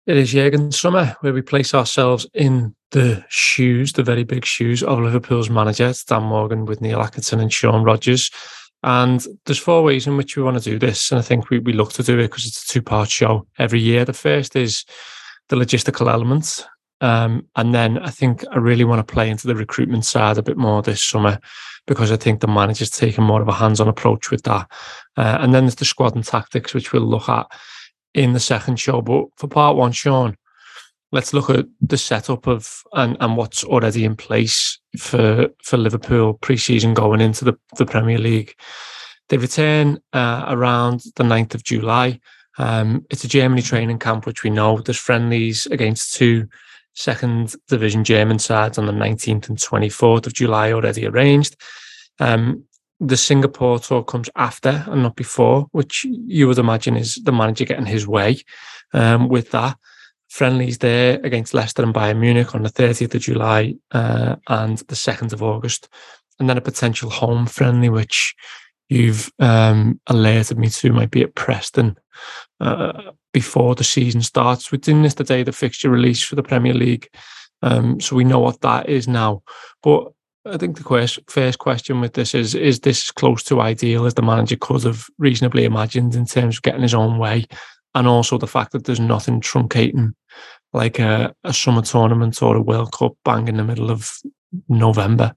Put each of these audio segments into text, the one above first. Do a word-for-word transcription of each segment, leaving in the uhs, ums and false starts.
It is Jurgen summer where we place ourselves in the shoes, the very big shoes of Liverpool's manager, it's Dan Morgan with Neil Atkinson and Sean Rogers. And there's four ways in which we want to do this. And I think we, we look to do it because it's a two-part show every year. The first is the logistical elements. Um, and then I think I really want to play into the recruitment side a bit more this summer because I think the manager's taking more of a hands-on approach with that. Uh, and then there's the squad and tactics, which we'll look at in the second show. But for part one, Sean, let's look at the setup of and, and what's already in place for for Liverpool pre-season going into the, the Premier League. They return uh, around the ninth of July. Um, it's a Germany training camp, which we know. There's friendlies against two second division German sides on the nineteenth and twenty-fourth of July already arranged. Um, the Singapore tour comes after and not before, which you would imagine is the manager getting his way um, with that. Friendlies there against Leicester and Bayern Munich on the thirtieth of July uh, and the second of August. And then a potential home friendly, which you've um, alerted me to might be at Preston uh, before the season starts. We're doing this the day the fixture release for the Premier League. Um, so we know what that is now. But I think the quest, first question with this is, is this close to ideal as the manager could have reasonably imagined in terms of getting his own way? And also the fact that there's nothing truncating like a, a summer tournament or a World Cup bang in the middle of November.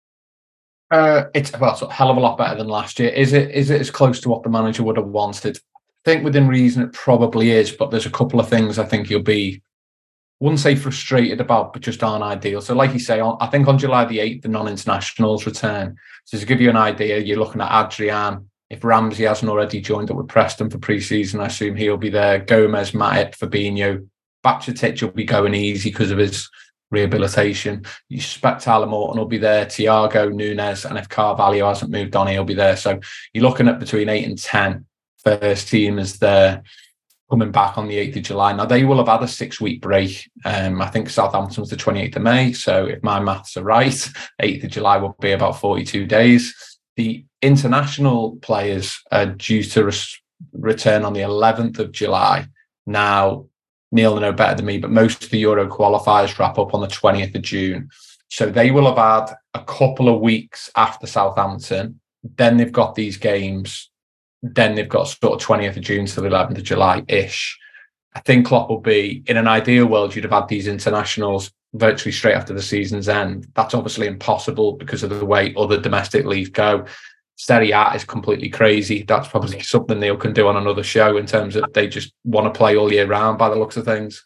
Uh, it's well, it's a hell of a lot better than last year. Is it? Is it as close to what the manager would have wanted? I think within reason it probably is, but there's a couple of things I think you'll be, wouldn't say frustrated about, but just aren't ideal. So like you say, on, I think on July the eighth, the non-internationals return. So to give you an idea, you're looking at Adrian. If Ramsey hasn't already joined up with Preston for pre-season, I assume he'll be there. Gomez, Matip, Fabinho. Bajcetic will be going easy because of his rehabilitation. You suspect Tyler Morton will be there. Thiago, Nunes, and if Carvalho hasn't moved on, he'll be there. So you're looking at between eight and ten first teamers there coming back on the eighth of July. Now, they will have had a six-week break. Um, I think Southampton's the twenty-eighth of May. So if my maths are right, eighth of July will be about forty-two days. The international players are due to res- return on the eleventh of July. Now, Neil will know better than me, but most of the Euro qualifiers wrap up on the twentieth of June. So they will have had a couple of weeks after Southampton. Then they've got these games. Then they've got sort of twentieth of June to the eleventh of July-ish. I think Klopp will be, in an ideal world, you'd have had these internationals virtually straight after the season's end. That's obviously impossible because of the way other domestic leagues go. Serie A is completely crazy. That's probably something Neil can do on another show in terms of they just want to play all year round by the looks of things.